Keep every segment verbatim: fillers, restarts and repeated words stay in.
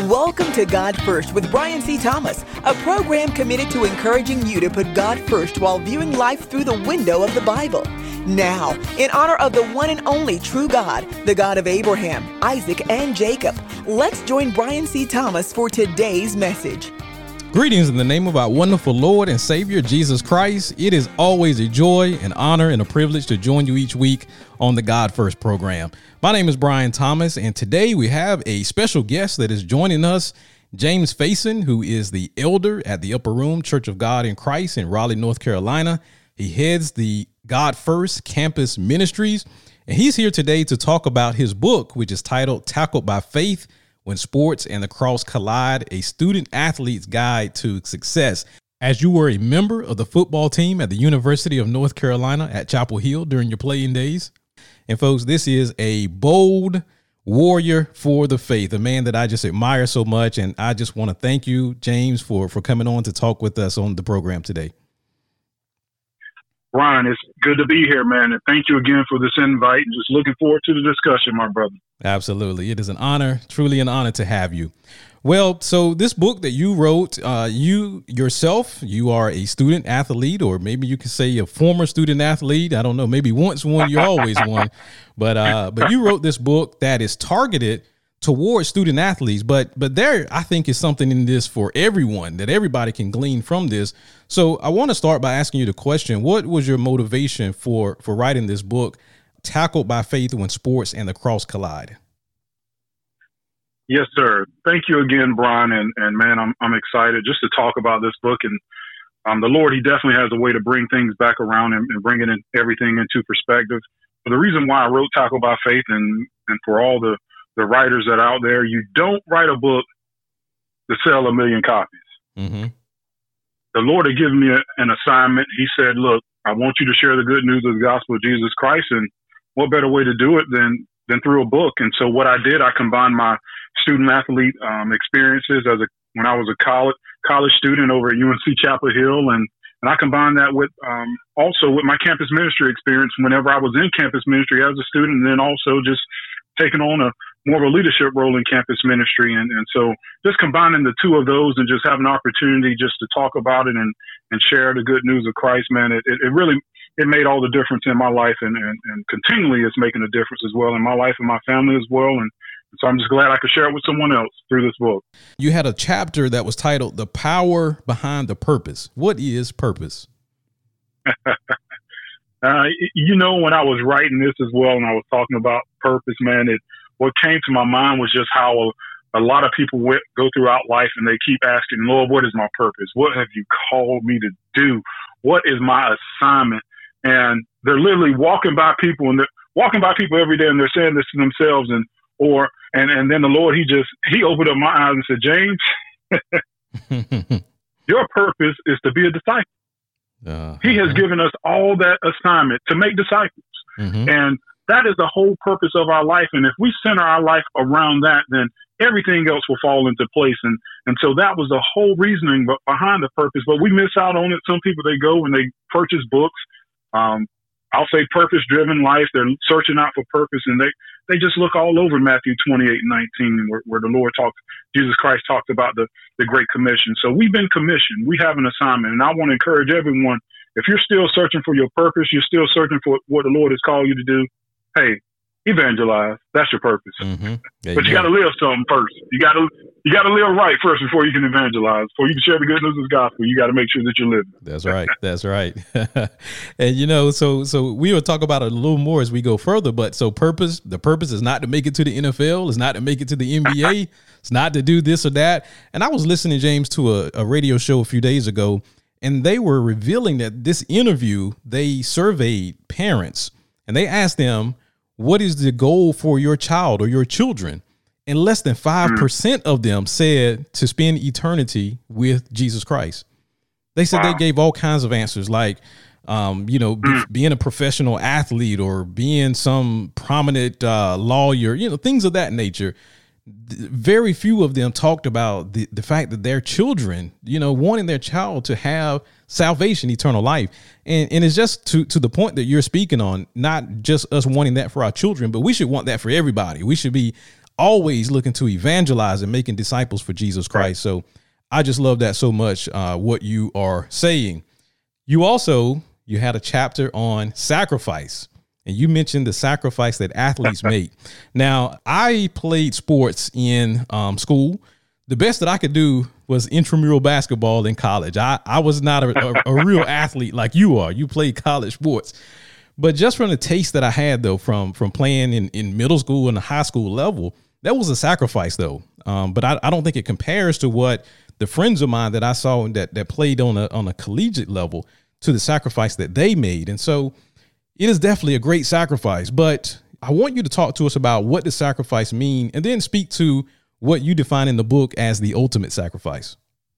Welcome to God First with Brian C. Thomas, a program committed to encouraging you to put God first while viewing life through the window of the Bible. Now, in honor of the one and only true God, the God of Abraham, Isaac, and Jacob, let's join Brian C. Thomas for today's message. Greetings in the name of our wonderful Lord and Savior, Jesus Christ. It is always a joy, an honor, and a privilege to join you each week on the God First program. My name is Brian Thomas, and today we have a special guest that is joining us, James Faison, who is the elder at the Upper Room Church of God in Christ in Raleigh, North Carolina. He heads the God First Campus Ministries, and he's here today to talk about his book, which is titled Tackled by Faith: When Sports and the Cross Collide, a student athlete's guide to success. As you were a member of the football team at the University of North Carolina at Chapel Hill during your playing days. And folks, this is a bold warrior for the faith, a man that I just admire so much. And I just want to thank you, James, for, for coming on to talk with us on the program today. Ryan, it's good to be here, man. And thank you again for this invite, and just looking forward to the discussion, my brother. Absolutely. It is an honor, truly an honor to have you. Well, so this book that you wrote, uh, you yourself, you are a student athlete, or maybe you could say a former student athlete. I don't know, maybe once one, you're always one. But uh, but you wrote this book that is targeted towards student athletes. But but there, I think, is something in this for everyone, that everybody can glean from this. So I want to start by asking you the question: what was your motivation for for writing this book, Tackled by Faith: When Sports and the Cross Collide? Yes, sir. Thank you again, Brian. And, and man, I'm I'm excited just to talk about this book. And um, the Lord, he definitely has a way to bring things back around and, and bring it in, everything into perspective. But the reason why I wrote Tackled by Faith, and, and for all the, the writers that are out there, you don't write a book to sell a million copies. Mm-hmm. The Lord had given me a, an assignment. He said, look, I want you to share the good news of the gospel of Jesus Christ. And what better way to do it than, than through a book? And so what I did, I combined my student athlete um, experiences as a when I was a college college student over at U N C Chapel Hill, and and I combined that with um, also with my campus ministry experience whenever I was in campus ministry as a student, and then also just taking on a more of a leadership role in campus ministry, and and so just combining the two of those and just having an opportunity just to talk about it and and share the good news of Christ, man, it it, it really it made all the difference in my life, and, and and continually it's making a difference as well in my life and my family as well. And so I'm just glad I could share it with someone else through this book. You had a chapter that was titled The Power Behind the Purpose. What is purpose? uh, you know, when I was writing this as well, and I was talking about purpose, man, it what came to my mind was just how a, a lot of people went, go throughout life and they keep asking, Lord, what is my purpose? What have you called me to do? What is my assignment? And they're literally walking by people and they're walking by people every day and they're saying this to themselves, and or and, and then the Lord, he just he opened up my eyes and said, James, your purpose is to be a disciple. Uh, he has given us all that assignment to make disciples. Mm-hmm. And that is the whole purpose of our life. And if we center our life around that, then everything else will fall into place. And and so that was the whole reasoning behind the purpose. But we miss out on it. Some people, they go and they purchase books. Um, I'll say purpose-driven life. They're searching out for purpose, and they, they just look all over Matthew twenty-eight and nineteen, where, where the Lord talks, Jesus Christ talked about the, the Great Commission. So we've been commissioned. We have an assignment, and I want to encourage everyone, if you're still searching for your purpose, you're still searching for what the Lord has called you to do, hey, evangelize. That's your purpose. Mm-hmm. You but you got to live something first. You got to you got to live right first before you can evangelize. Before you can share the good news of the gospel, you got to make sure that you're living. That's right. That's right. And you know, so so we will talk about it a little more as we go further. But so purpose, the purpose is not to make it to the N F L. It's not to make it to the N B A. It's not to do this or that. And I was listening, James, to a, a radio show a few days ago, and they were revealing that this interview, they surveyed parents and they asked them, what is the goal for your child or your children? And less than five percent of them said to spend eternity with Jesus Christ. They said wow. They gave all kinds of answers like, um, you know, be, being a professional athlete or being some prominent uh, lawyer, you know, things of that nature. Very few of them talked about the, the fact that their children, you know, wanting their child to have salvation, eternal life. And, and it's just to, to the point that you're speaking on, not just us wanting that for our children, but we should want that for everybody. We should be always looking to evangelize and making disciples for Jesus Christ. Right. So I just love that so much, uh, what you are saying. You also, you had a chapter on sacrifice, and you mentioned the sacrifice that athletes make. Now, I played sports in um, school. The best that I could do was intramural basketball in college. I, I was not a, a, a real athlete like you are. You played college sports. But just from the taste that I had, though, from from playing in, in middle school and the high school level, that was a sacrifice, though. Um, but I, I don't think it compares to what the friends of mine that I saw that that played on a on a collegiate level to the sacrifice that they made. And so it is definitely a great sacrifice. But I want you to talk to us about what does sacrifice mean, and then speak to what you define in the book as the ultimate sacrifice.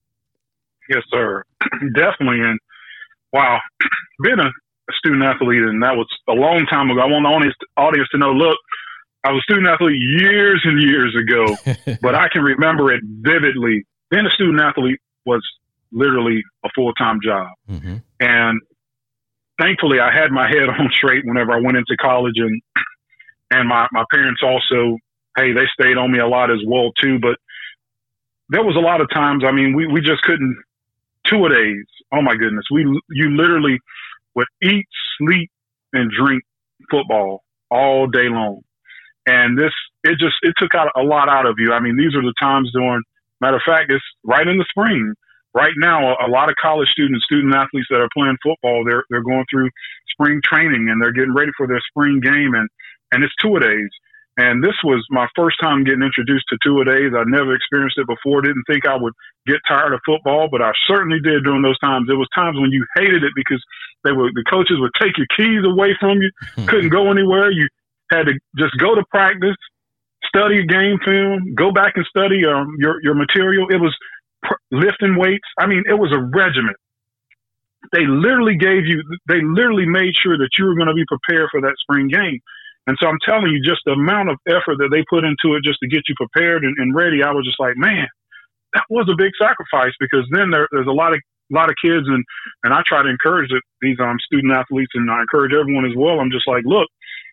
Yes, sir. Definitely. And wow, being a student athlete, and that was a long time ago. I want the audience to know, look, I was a student athlete years and years ago, but I can remember it vividly. Being a student athlete was literally a full-time job. Mm-hmm. And thankfully I had my head on straight whenever I went into college, and, and my, my parents also, hey, they stayed on me a lot as well too. But there was a lot of times, I mean, we, we just couldn't, two-a-days. Oh my goodness. We, you literally would eat, sleep, and drink football all day long. And this, it just, it took out a lot out of you. I mean, these are the times during, matter of fact, it's right in the spring. Right now, a, a lot of college students, student athletes that are playing football, they're, they're going through spring training and they're getting ready for their spring game. And, and it's two-a-days. And this was my first time getting introduced to two-a-days. I never experienced it before. Didn't think I would get tired of football, but I certainly did during those times. There was times when you hated it because they were, the coaches would take your keys away from you, couldn't go anywhere. You had to just go to practice, study game film, go back and study um, your, your material. It was pr- lifting weights. I mean, it was a regimen. They literally gave you, they literally made sure that you were going to be prepared for that spring game. And so I'm telling you, just the amount of effort that they put into it just to get you prepared and, and ready, I was just like, man, that was a big sacrifice, because then there, there's a lot of lot of kids, and, and I try to encourage it, these um, student athletes, and I encourage everyone as well. I'm just like, look,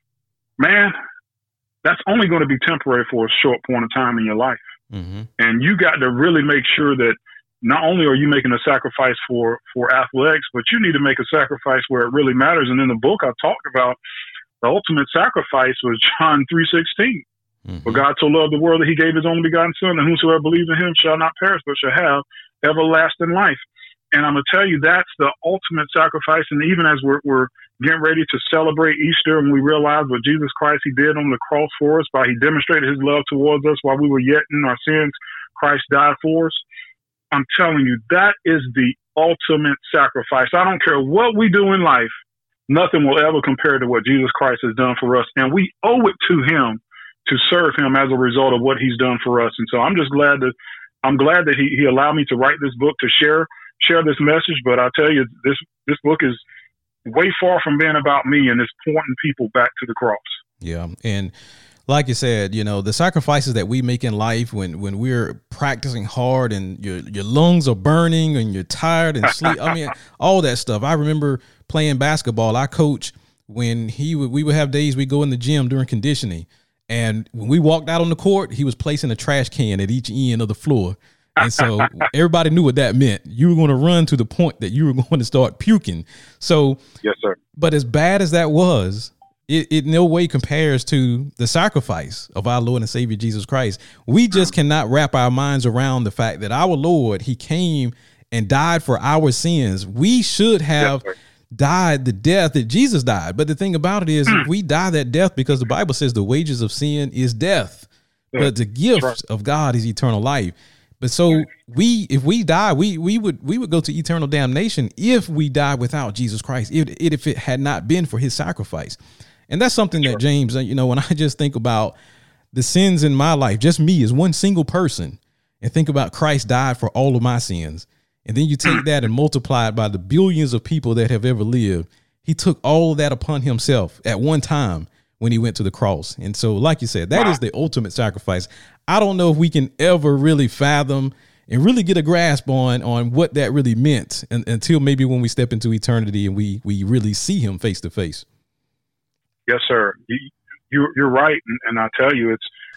man, that's only going to be temporary for a short point of time in your life. Mm-hmm. And you got to really make sure that not only are you making a sacrifice for, for athletics, but you need to make a sacrifice where it really matters. And in the book, I talked about the ultimate sacrifice was John three sixteen. Mm-hmm. For God so loved the world that he gave his only begotten son, and whosoever believes in him shall not perish, but shall have everlasting life. And I'm going to tell you, that's the ultimate sacrifice. And even as we're, we're getting ready to celebrate Easter, and we realize what Jesus Christ, he did on the cross for us, by he demonstrated his love towards us while we were yet in our sins, Christ died for us. I'm telling you, that is the ultimate sacrifice. I don't care what we do in life. Nothing will ever compare to what Jesus Christ has done for us. And we owe it to him to serve him as a result of what he's done for us. And so I'm just glad that I'm glad that he, he allowed me to write this book to share, share this message. But I'll tell you, this, this book is way far from being about me, and it's pointing people back to the cross. Yeah. And like you said, you know, the sacrifices that we make in life when, when we're practicing hard and your, your lungs are burning and you're tired and sleep. I mean, all that stuff. I remember playing basketball. I coach when he would, we would have days we go in the gym during conditioning. And when we walked out on the court, he was placing a trash can at each end of the floor. And so everybody knew what that meant. You were going to run to the point that you were going to start puking. So, yes, sir. But as bad as that was, it, it in no way compares to the sacrifice of our Lord and Savior, Jesus Christ. We just cannot wrap our minds around the fact that our Lord, he came and died for our sins. We should have yes, died the death that Jesus died. But the thing about it is, mm. we die that death because the Bible says the wages of sin is death, yeah. but the gift right. of God is eternal life. But so we, if we die, we we would we would go to eternal damnation if we die without Jesus Christ, if, if it had not been for his sacrifice. And that's something sure. that, James, you know, when I just think about the sins in my life, just me as one single person, and think about Christ died for all of my sins. And then you take that and multiply it by the billions of people that have ever lived. He took all of that upon himself at one time when he went to the cross. And so, like you said, that wow. is the ultimate sacrifice. I don't know if we can ever really fathom and really get a grasp on, on what that really meant and, until maybe when we step into eternity and we, we really see him face to face. Yes, sir. You, you're, you're right. And, and I tell you, it's,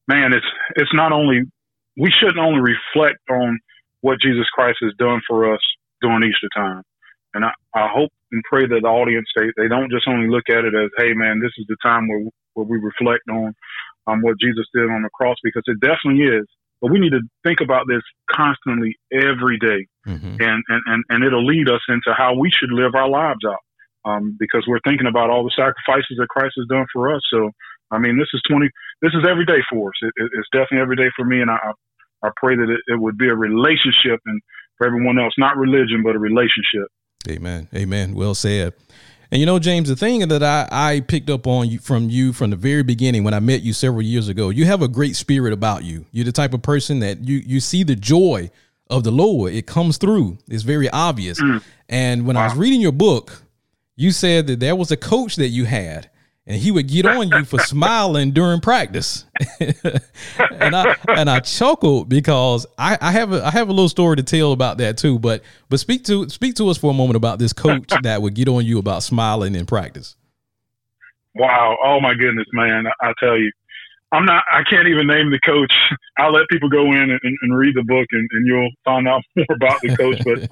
man, it's it's not only we shouldn't only reflect on what Jesus Christ has done for us during Easter time, and I, I hope and pray that the audience they, they don't just only look at it as, hey man, this is the time where where we reflect on um, what Jesus did on the cross, because it definitely is. But we need to think about this constantly every day, mm-hmm. and, and, and, and it'll lead us into how we should live our lives out, um, because we're thinking about all the sacrifices that Christ has done for us. So, I mean, this is twenty. This is every day for us. It, it, it's definitely every day for me, and I I pray that it, it would be a relationship, and for everyone else, not religion, but a relationship. Amen. Amen. Well said. And you know, James, the thing that I, I picked up on you from you from the very beginning when I met you several years ago, you have a great spirit about you. You're the type of person that you you see the joy of the Lord. It comes through. It's very obvious. Mm. And when wow. I was reading your book, you said that there was a coach that you had, and he would get on you for smiling during practice. and I and I chuckled because I, I have a I have a little story to tell about that too. But but speak to speak to us for a moment about this coach that would get on you about smiling in practice. Wow! Oh my goodness, man! I, I tell you, I'm not. I can't even name the coach. I'll let people go in and, and read the book, and, and you'll find out more about the coach. But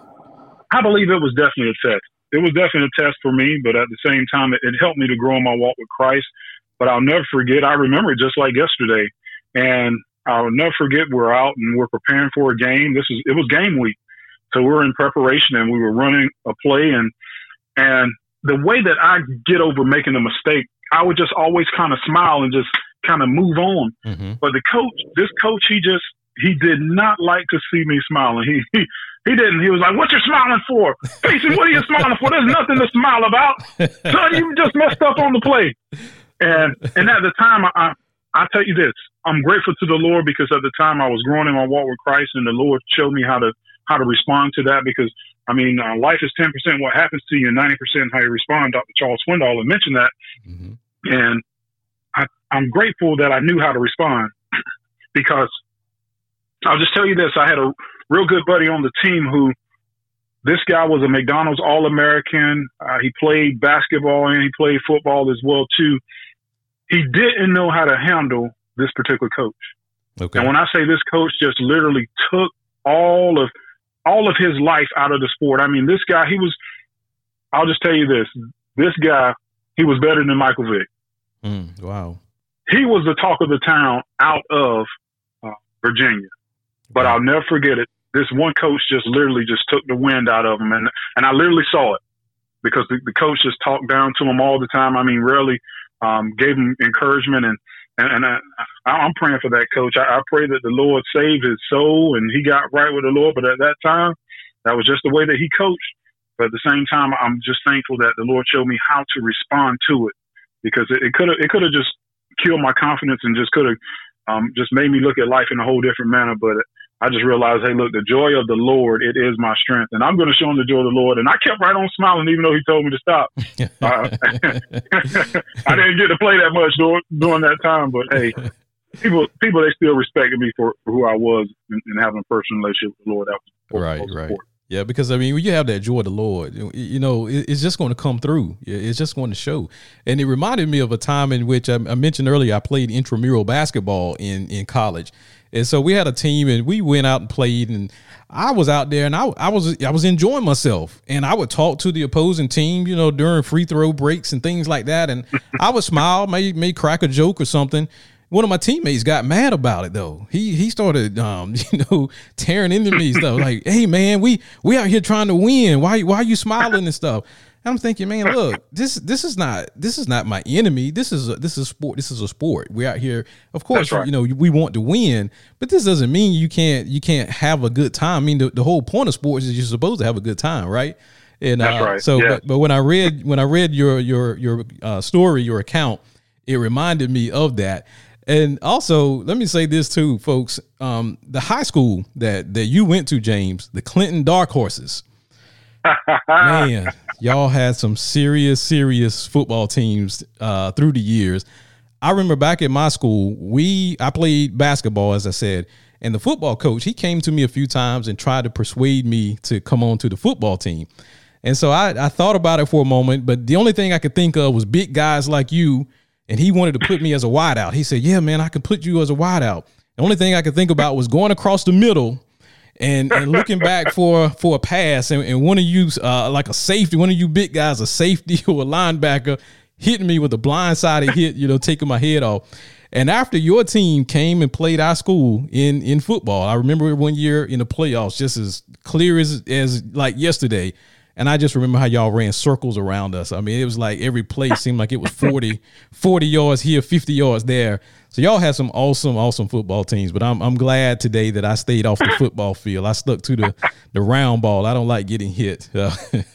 I believe it was definitely a test. It was definitely a test for me, but at the same time, it, it helped me to grow in my walk with Christ. But I'll never forget, I remember it just like yesterday, and I'll never forget we're out and we're preparing for a game. This is, it was game week. So we were in preparation and we were running a play, and, and the way that I get over making a mistake, I would just always kind of smile and just kind of move on. Mm-hmm. But the coach, this coach, he just, he did not like to see me smiling. He, he, He didn't. He was like, "What you smiling for? Payson, what are you smiling for? There's nothing to smile about. Son, you just messed up on the play." And and at the time, I, I I tell you this, I'm grateful to the Lord, because at the time I was growing in my walk with Christ, and the Lord showed me how to how to respond to that. Because I mean, uh, life is ten percent what happens to you, and ninety percent how you respond. Doctor Charles Swindoll had mentioned that, mm-hmm. and I, I'm grateful that I knew how to respond, because I'll just tell you this: I had a real good buddy on the team who, this guy was a McDonald's All-American. Uh, he played basketball and he played football as well too. He didn't know how to handle this particular coach. Okay. And when I say this coach just literally took all of all of his life out of the sport. I mean, this guy, he was, I'll just tell you this, this guy, he was better than Michael Vick. Mm, wow. He was the talk of the town out of uh, Virginia. But wow. I'll never forget it. This one coach just literally just took the wind out of him. And, and I literally saw it, because the, the coach just talked down to him all the time. I mean, really um, gave him encouragement. And, and, and I, I'm praying for that coach. I, I pray that the Lord saved his soul and he got right with the Lord. But at that time, that was just the way that he coached. But at the same time, I'm just thankful that the Lord showed me how to respond to it, because it could have it could have just killed my confidence and just could have um, just made me look at life in a whole different manner. But I just realized, hey, look, the joy of the Lord, it is my strength. And I'm going to show him the joy of the Lord. And I kept right on smiling, even though he told me to stop. uh, I didn't get to play that much during, during that time. But, hey, people, people they still respected me for, for who I was and, and having a personal relationship with the Lord. That was right, right. Important. Yeah, because, I mean, when you have that joy of the Lord, you know, it's just going to come through. It's just going to show. And it reminded me of a time in which I, I mentioned earlier, I played intramural basketball in, in college. And so we had a team and we went out and played, and I was out there and I, I was I was enjoying myself, and I would talk to the opposing team, you know, during free throw breaks and things like that. And I would smile, may, may crack a joke or something. One of my teammates got mad about it, though. He he started, um, you know, tearing into me stuff like, "Hey, man, we we out here trying to win. Why why are you smiling and stuff?" And I'm thinking, man, look, this this is not this is not my enemy. This is a, this is sport. This is a sport. We're out here, of course, right. You know, we want to win, but this doesn't mean you can't you can't have a good time. I mean, the, the whole point of sports is you're supposed to have a good time, right? And That's uh, right. so, yeah. but, but when I read when I read your your your uh, story, your account, it reminded me of that. And also, let me say this too, folks. Um, the high school that that you went to, James, the Clinton Dark Horses. Man, y'all had some serious, serious football teams uh, through the years. I remember back at my school, we I played basketball, as I said, and the football coach, he came to me a few times and tried to persuade me to come on to the football team. And so I, I thought about it for a moment, but the only thing I could think of was big guys like you and he wanted to put me as a wideout. He said, yeah, man, I could put you as a wideout. The only thing I could think about was going across the middle and, and looking back for, for a pass. And, and one of you, uh, like a safety, one of you big guys, a safety or a linebacker, hitting me with a blindsided hit, you know, taking my head off. And after your team came and played our school in, in football, I remember one year in the playoffs, just as clear as, as like yesterday. And I just remember how y'all ran circles around us. I mean, it was like every play seemed like it was forty, forty yards here, fifty yards there. So y'all had some awesome, awesome football teams. But I'm I'm glad today that I stayed off the football field. I stuck to the, the round ball. I don't like getting hit. And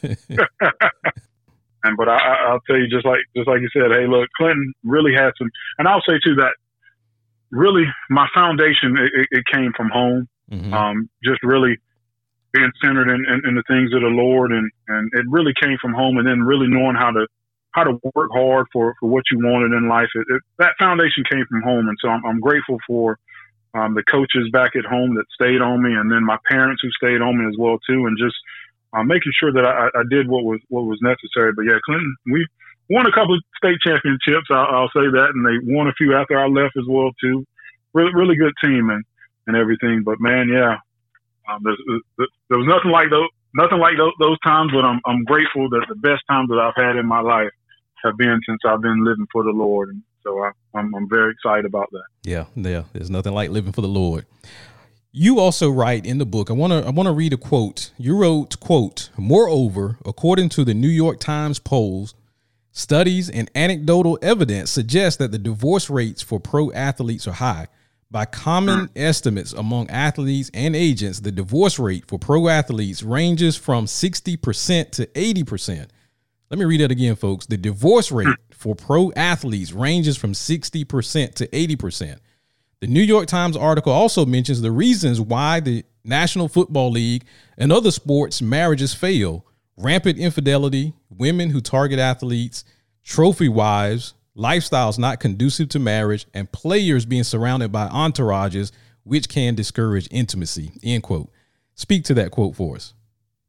but I, I'll tell you, just like just like you said, hey, look, Clinton really had some. And I'll say too that really my foundation it, it came from home. Mm-hmm. Um, just really being centered in, in, in the things of the Lord, and, and it really came from home, and then really knowing how to how to work hard for, for what you wanted in life. It, it, that foundation came from home, and so I'm, I'm grateful for um, the coaches back at home that stayed on me, and then my parents who stayed on me as well too, and just uh, making sure that I, I did what was what was necessary. But yeah, Clinton, we won a couple of state championships. I'll, I'll say that, and they won a few after I left as well too. Really, really good team and, and everything. But man, yeah. Um, there's, there's, there was nothing like those, nothing like those, those times, but I'm, I'm grateful that the best times that I've had in my life have been since I've been living for the Lord. And so I, I'm, I'm very excited about that. Yeah. Yeah. There's nothing like living for the Lord. You also write in the book, I want to, I want to read a quote. You wrote, quote, moreover, according to the New York Times polls, studies and anecdotal evidence suggest that the divorce rates for pro athletes are high. By common estimates among athletes and agents, the divorce rate for pro athletes ranges from sixty percent to eighty percent. Let me read that again, folks. The divorce rate for pro athletes ranges from sixty percent to eighty percent. The New York Times article also mentions the reasons why the National Football League and other sports marriages fail: rampant infidelity, women who target athletes, trophy wives, lifestyles not conducive to marriage, and players being surrounded by entourages, which can discourage intimacy, end quote. Speak to that quote for us.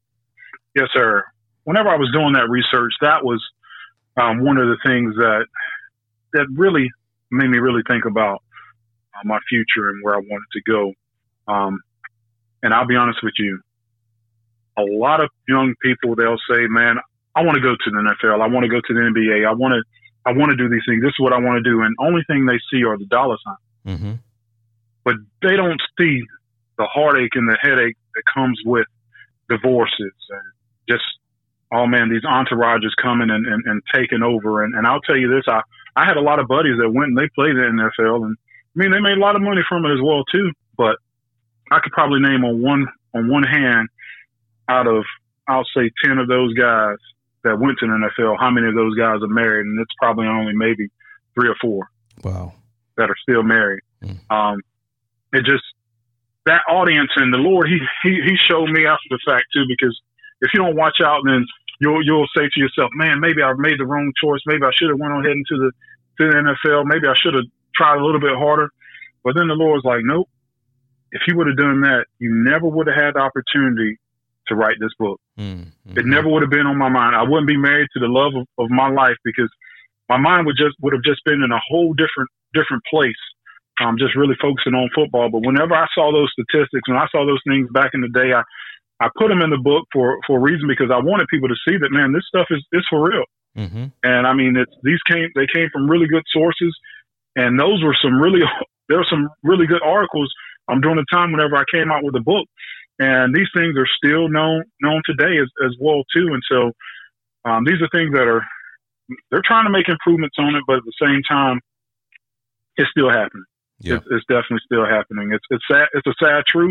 Yes, sir. Whenever I was doing that research, that was um, one of the things that that really made me really think about uh, my future and where I wanted to go. Um, and I'll be honest with you, a lot of young people, they'll say, man, I want to go to the N F L. I want to go to the N B A. I want to I want to do these things. This is what I want to do. And only thing they see are the dollar signs. Mm-hmm. But they don't see the heartache and the headache that comes with divorces and just, oh man, these entourages coming and, and, and taking over. And, and I'll tell you this, I, I had a lot of buddies that went and they played in the N F L. And I mean, they made a lot of money from it as well too. But I could probably name on one, on one hand out of, I'll say ten of those guys that went to the N F L, how many of those guys are married? And it's probably only maybe three or four. Wow. That are still married. Mm. Um, it just, that audience, and the Lord, he, he, he showed me after the fact too, because if you don't watch out, then you'll, you'll say to yourself, man, maybe I've made the wrong choice. Maybe I should have went on ahead into the, to the N F L. Maybe I should have tried a little bit harder. But then the Lord's like, nope. If you would have done that, you never would have had the opportunity to write this book. Mm-hmm. It never would have been on my mind. I wouldn't be married to the love of, of my life, because my mind would just would have just been in a whole different different place. Um, just really focusing on football. But whenever I saw those statistics, when I saw those things back in the day, I, I put them in the book for, for a reason, because I wanted people to see that, man, this stuff is, is for real. Mm-hmm. And I mean, it's, these came, they came from really good sources, and those were some really, there were some really good articles um, during the time whenever I came out with the book. And these things are still known, known today as, as well too. And so um, these are things that are, they're trying to make improvements on it, but at the same time, it's still happening. Yeah. It's, it's definitely still happening. It's it's sad. It's a sad truth,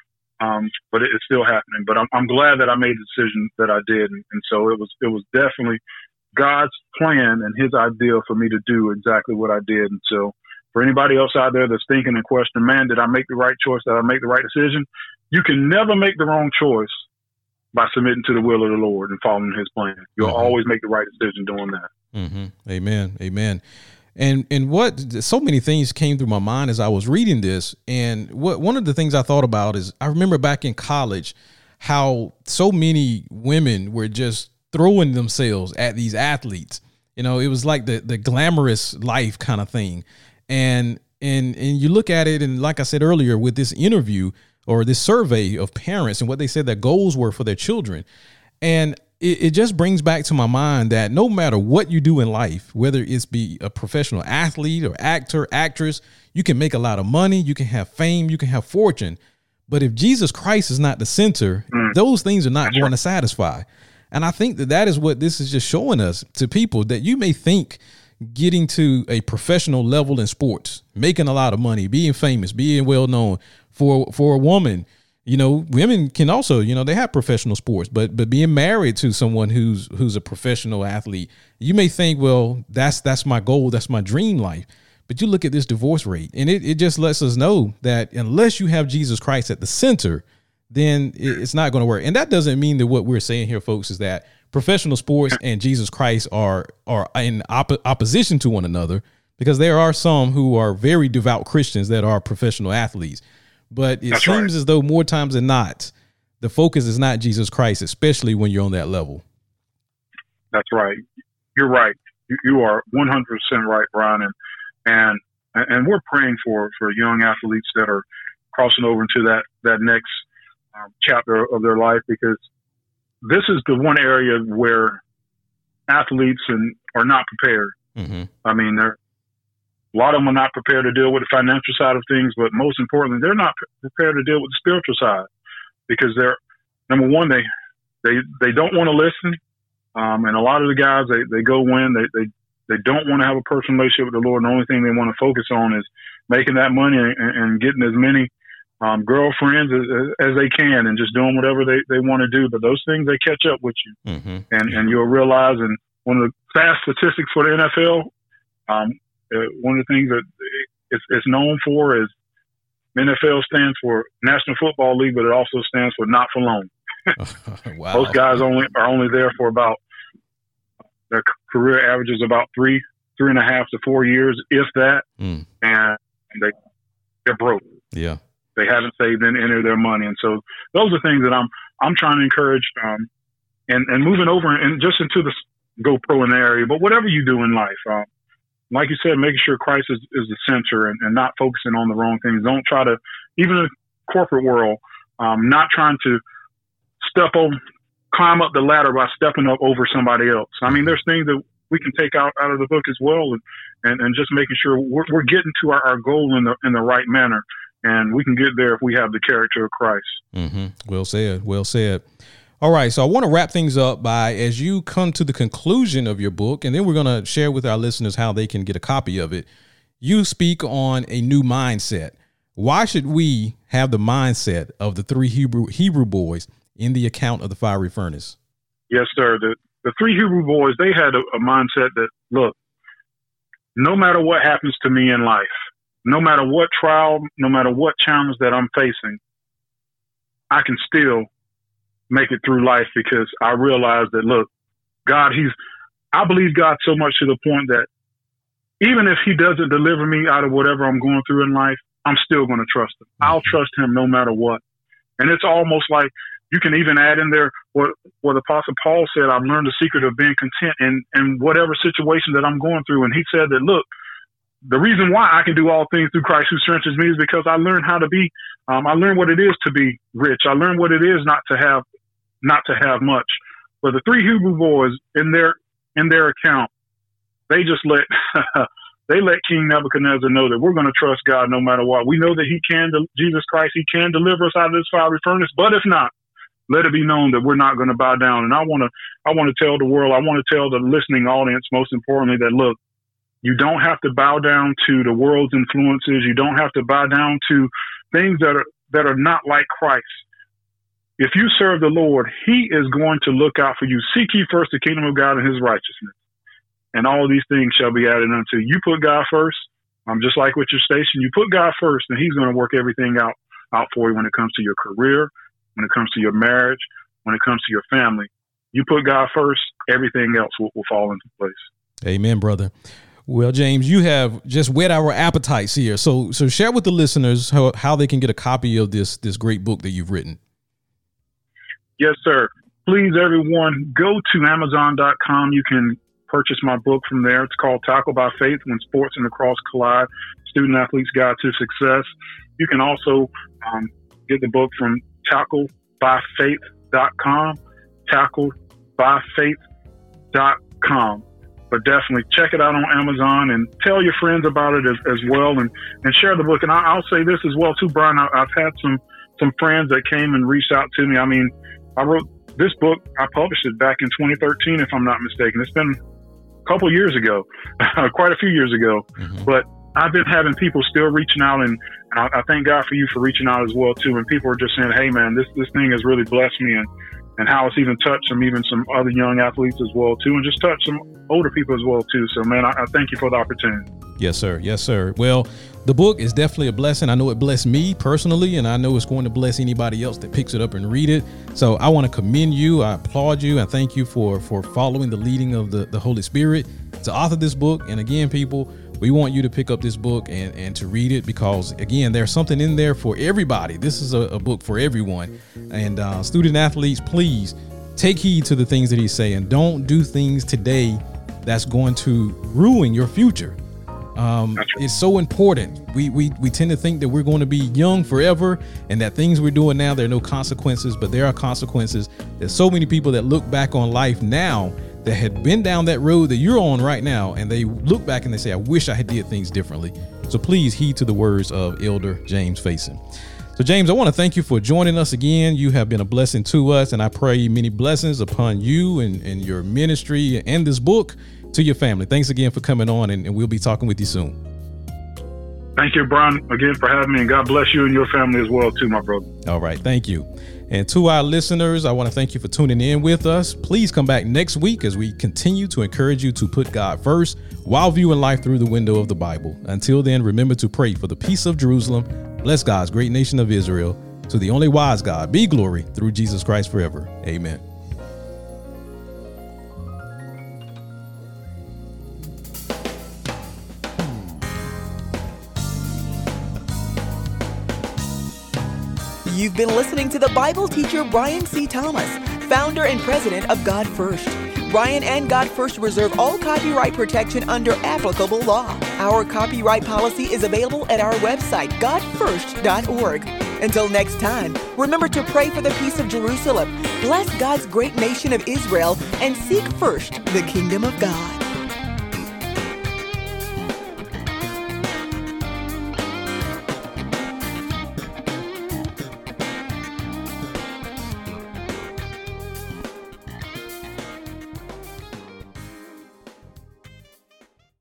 um, but it, it's still happening. But I'm I'm glad that I made the decision that I did, and, and so it was it was definitely God's plan and His idea for me to do exactly what I did. And so for anybody else out there that's thinking and questioning, man, did I make the right choice? Did I make the right decision? You can never make the wrong choice by submitting to the will of the Lord and following His plan. You'll mm-hmm. always make the right decision doing that. Mm-hmm. Amen. Amen. And and what so many things came through my mind as I was reading this. And what one of the things I thought about is, I remember back in college how so many women were just throwing themselves at these athletes. You know, it was like the the glamorous life kind of thing. And and and you look at it, and like I said earlier, with this interview or this survey of parents and what they said their goals were for their children. And it, it just brings back to my mind that no matter what you do in life, whether it's be a professional athlete or actor, actress, you can make a lot of money, you can have fame, you can have fortune. But if Jesus Christ is not the center, mm. those things are not going to satisfy. And I think that that is what this is just showing us to people, that you may think getting to a professional level in sports, making a lot of money, being famous, being well known for, for a woman, you know, women can also, you know, they have professional sports, but, but being married to someone who's, who's a professional athlete, you may think, well, that's, that's my goal. That's my dream life. But you look at this divorce rate, and it, it just lets us know that unless you have Jesus Christ at the center, then it's not going to work. And that doesn't mean that what we're saying here, folks, is that professional sports and Jesus Christ are are in op- opposition to one another, because there are some who are very devout Christians that are professional athletes. But it That's seems right. as though more times than not, the focus is not Jesus Christ, especially when you're on that level. That's right. You're right. You, you are one hundred percent right, Brian. And, and and we're praying for, for young athletes that are crossing over into that, that next um, chapter of their life, because this is the one area where athletes and are not prepared. Mm-hmm. I mean, they're, a lot of them are not prepared to deal with the financial side of things, but most importantly, they're not prepared to deal with the spiritual side, because they're, number one, they they they don't want to listen, um, and a lot of the guys, they, they go in, they, they they don't want to have a personal relationship with the Lord, and the only thing they want to focus on is making that money and, and getting as many um, girlfriends as, as they can, and just doing whatever they, they want to do. But those things, they catch up with you, mm-hmm. and and you'll realize. And one of the fast statistics for the N F L, um, uh, one of the things that it's, it's known for is N F L stands for National Football League, but it also stands for not for long. Wow. Most guys only are only there for about, their career average is about three, three and a half to four years, if that, mm. and they they're broke. Yeah, they haven't saved any, any of their money, and so those are things that I'm I'm trying to encourage, um, and and moving over and just into the go pro in the area. But whatever you do in life, um, like you said, making sure Christ is, is the center, and, and not focusing on the wrong things. Don't try to, even in the corporate world, um, not trying to step over. climb up the ladder by stepping up over somebody else. I mean, there's things that we can take out, out of the book as well, and, and, and just making sure we're, we're getting to our, our goal in the in the right manner, and we can get there if we have the character of Christ. Mm-hmm. Well said. Well said. All right, so I want to wrap things up by, as you come to the conclusion of your book, and then we're going to share with our listeners how they can get a copy of it. You speak on a new mindset. Why should we have the mindset of the three Hebrew Hebrew boys in the account of the fiery furnace? Yes, sir. The the three Hebrew boys, they had a, a mindset that, look, no matter what happens to me in life, no matter what trial, no matter what challenge that I'm facing, I can still make it through life, because I realize that, look, God, he's, I believe God so much to the point that even if he doesn't deliver me out of whatever I'm going through in life, I'm still going to trust him. Mm-hmm. I'll trust him no matter what. And it's almost like, you can even add in there what what Apostle Paul said, I've learned the secret of being content in, in whatever situation that I'm going through. And he said that, look, the reason why I can do all things through Christ who strengthens me is because I learned how to be, um, I learned what it is to be rich. I learned what it is not to have, not to have much. But the three Hebrew boys in their, in their account, they just let, they let King Nebuchadnezzar know that we're going to trust God no matter what. We know that he can, Jesus Christ, he can deliver us out of this fiery furnace, but if not, let it be known that we're not going to bow down. And I want to, I want to tell the world, I want to tell the listening audience, most importantly, that, look, you don't have to bow down to the world's influences. You don't have to bow down to things that are, that are not like Christ. If you serve the Lord, he is going to look out for you. Seek ye first the kingdom of God and his righteousness, and all of these things shall be added unto you. You put God first. Um, just like with your station, you put God first, and he's going to work everything out, out for you when it comes to your career, when it comes to your marriage, when it comes to your family. You put God first, everything else will, will fall into place. Amen, brother. Well, James, you have just whet our appetites here. So so share with the listeners how, how they can get a copy of this this great book that you've written. Yes, sir. Please, everyone, go to amazon dot com. You can purchase my book from there. It's called Tackle by Faith: When Sports and Lacrosse Collide, Student Athlete's Guide to Success. You can also um, get the book from tackle by faith dot com, tackle by faith dot com. But definitely check it out on Amazon and tell your friends about it as, as well, and, and share the book. And I, I'll say this as well too, Brian. I, I've had some some friends that came and reached out to me. I mean, I wrote this book. I published it back in twenty thirteen, if I'm not mistaken. It's been a couple years ago, quite a few years ago. Mm-hmm. But I've been having people still reaching out, and, and I, I thank God for you for reaching out as well too. And people are just saying, "Hey, man, this this thing has really blessed me," and and how it's even touched some, even some other young athletes as well too, and just touched some older people as well too. So, man, I, I thank you for the opportunity. Yes, sir. Yes, sir. Well, the book is definitely a blessing. I know it blessed me personally, and I know it's going to bless anybody else that picks it up and read it. So I want to commend you. I applaud you. I thank you for for following the leading of the, the Holy Spirit to author this book. And again, people, we want you to pick up this book and, and to read it, because, again, there's something in there for everybody. This is a, a book for everyone. And uh, student athletes, please take heed to the things that he's saying. Don't do things today that's going to ruin your future. Um, it's so important. We, we we tend to think that we're going to be young forever, and that things we're doing now, there are no consequences, but there are consequences. There's so many people that look back on life now that had been down that road that you're on right now, and they look back and they say, I wish I had did things differently. So please heed to the words of Elder James Faison. So, James, I want to thank you for joining us again. You have been a blessing to us, and I pray many blessings upon you and, and your ministry and this book to your family. Thanks again for coming on, and, and we'll be talking with you soon. Thank you, Brian, again for having me, and God bless you and your family as well too, my brother. All right. Thank you. And to our listeners, I want to thank you for tuning in with us. Please come back next week as we continue to encourage you to put God first while viewing life through the window of the Bible. Until then, remember to pray for the peace of Jerusalem. Bless God's great nation of Israel. To the only wise God be glory through Jesus Christ forever. Amen. You've been listening to the Bible teacher Brian C. Thomas, founder and president of God First. Brian and God First reserve all copyright protection under applicable law. Our copyright policy is available at our website, god first dot org. Until next time, remember to pray for the peace of Jerusalem, bless God's great nation of Israel, and seek first the kingdom of God.